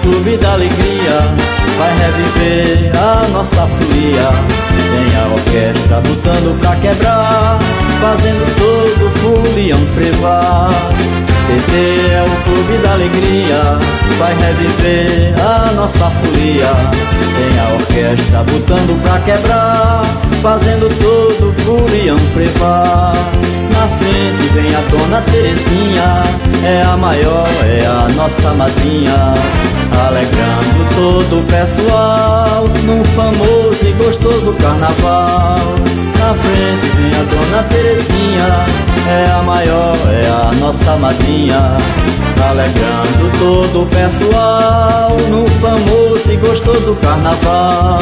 clube da alegria, vai reviver a nossa folia. Tem a orquestra botando pra quebrar, fazendo todo o folião frevar. TT é o clube da alegria, vai reviver a nossa folia. Tem a orquestra botando pra quebrar, fazendo todo o folião frevar. Na frente vem a dona Terezinha, é a maior, é a nossa madrinha, alegrando todo o pessoal num famoso e gostoso carnaval. Na frente vem a dona Terezinha, é a maior, é a nossa madrinha, alegrando todo o pessoal num famoso e gostoso carnaval.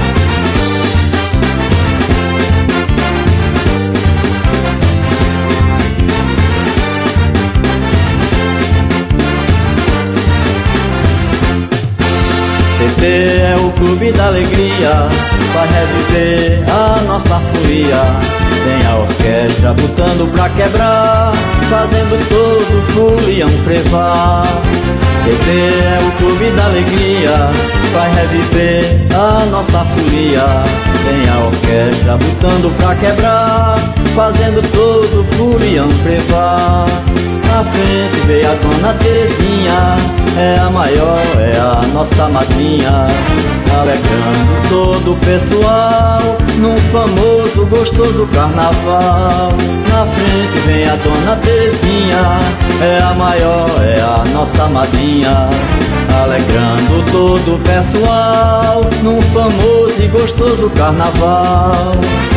TT é o clube da alegria, vai reviver a nossa folia. Tem a orquestra botando pra quebrar, fazendo todo o folião frevar. TT é o clube da alegria, vai reviver a nossa folia. Tem a orquestra botando pra quebrar, fazendo todo o folião frevar. Na frente veio a dona Terezinha, é a maior, é a nossa madrinha, alegrando todo o pessoal num famoso, gostoso carnaval. Na frente vem a dona Terezinha, é a maior, é a nossa madrinha, alegrando todo o pessoal num famoso e gostoso carnaval.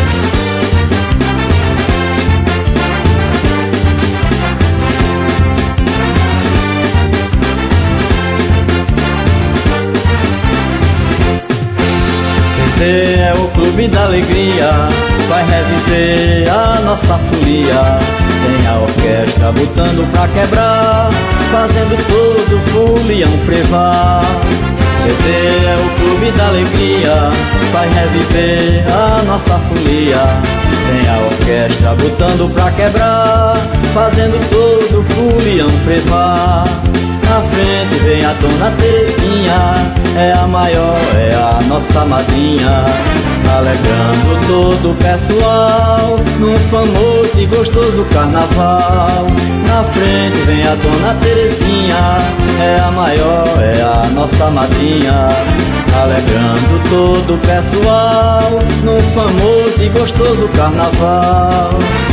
É o clube da alegria, vai reviver a nossa folia. Tem a orquestra botando pra quebrar, fazendo todo o folião frevar. TT é o clube da alegria, vai reviver a nossa folia. Tem a orquestra botando pra quebrar, fazendo todo o folião frevar. Na frente vem a dona Terezinha, é a maior, é a nossa madrinha, alegrando todo o pessoal num famoso e gostoso carnaval. Na frente vem a dona Terezinha, é a maior, é a nossa madrinha, alegrando todo o pessoal num famoso e gostoso carnaval.